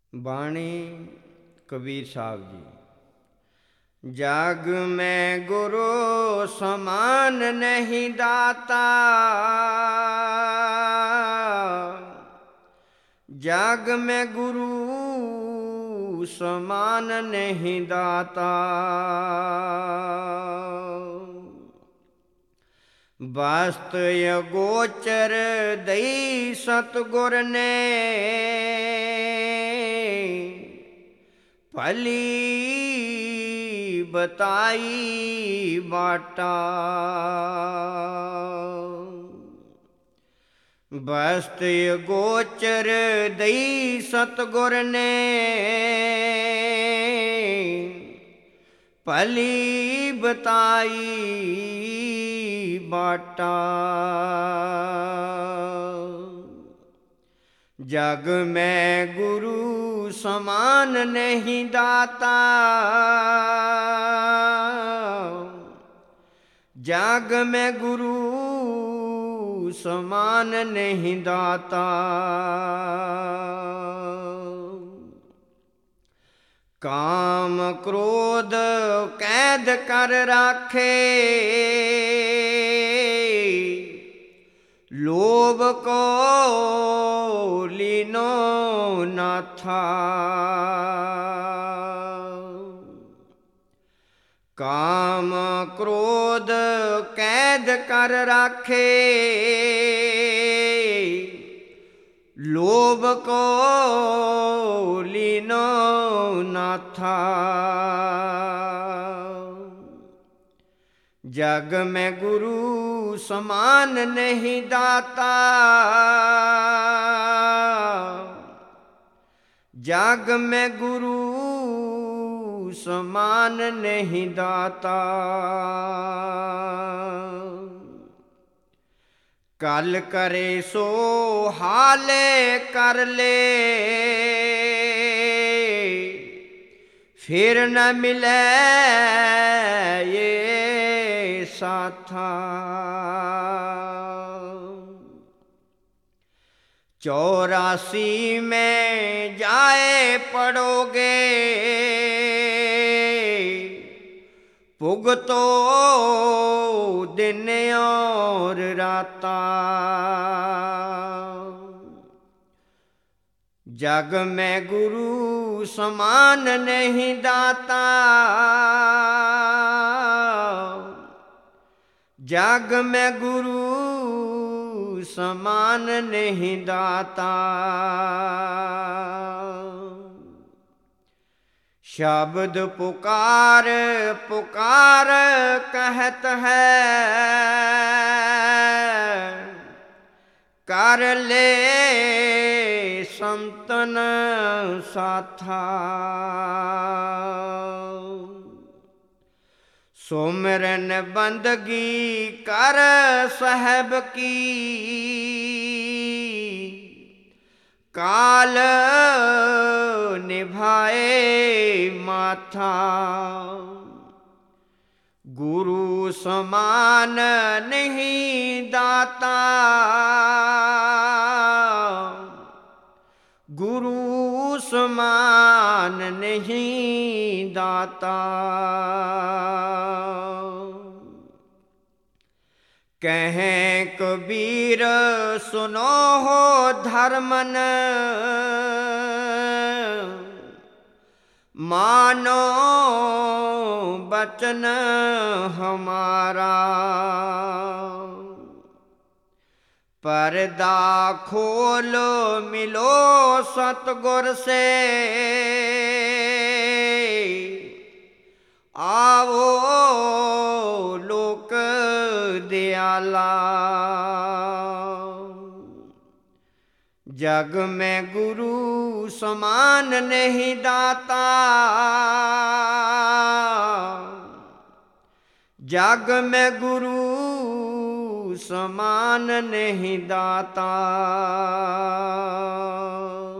ਬਾਣੀ ਕਬੀਰ ਸਾਹਿਬ ਜੀ। ਜਗ ਮੈਂ ਗੁਰੂ ਸਮਾਨ ਨਹੀਂ ਦਾਤਾ, ਜਗ ਮੈਂ ਗੁਰੂ ਸਮਾਨ ਨਹੀਂ ਦਾਤਾ। ਬਸਤ ਅਗੋਚਰ ਦਈ ਸਤਿਗੁਰ ਨੇ, ਭਲੀ ਬਤਾਈ ਬਾਟਾ। ਬਸਤ ਅਗੋਚਰ ਦਈ ਸਤਿਗੁਰ ਨੇ, ਭਲੀ ਬਤਾਈ ਬਾਟਾ। ਜਗ ਮੈਂ ਗੁਰੂ ਸਮਾਨ ਨਹੀਂ ਦਾਤਾ, ਜਗ ਮੈਂ ਗੁਰੂ ਸਮਾਨ ਨਹੀਂ ਦਾਤਾ। ਕਾਮ ਕ੍ਰੋਧ ਕੈਦ ਕਰ ਰਾਖੇ, ਲੋਭ ਕੋ ਲੀਨੋ ਨਾਥਾ। ਕਾਮ ਕ੍ਰੋਧ ਕੈਦ ਕਰ ਰਾਖੇ, ਲੋਭ ਕੋ ਲੀਨੋ ਨਾਥਾ। ਜਗ ਮੈਂ ਗੁਰੂ ਸਮਾਨ ਨਹੀਂ ਦਾਤਾ, ਜਗ ਮੈਂ ਗੁਰੂ ਸਮਾਨ ਨਹੀਂ ਦਾਤਾ। ਕਲ ਕਰੇ ਸੋ ਹਾਲੇ ਕਰ ਲੈ, ਫਿਰ ਨ ਮਿਲੇ ਇਹ ਸਾਥਾ। 84 में जाए पड़ोगे, भुगतो दिन और राता। जग में गुरु समान नहीं दाता, जग में गुरु समान नहीं दाता। शब्द पुकार पुकार कहत है, कर ले संतन साथा। सुमिरन बंदगी कर साहब की, काल निभाए माथा। गुरु समान नहीं दाता, गुरु समान नहीं दाता। कहें कबीर सुनो हो धर्मन, मानो बचन हमारा। पर्दा खोलो मिलो सतगुर से, आओ लोक दयाला। जग में गुरु समान नहीं दाता, जग में गुरु समान नहीं दाता।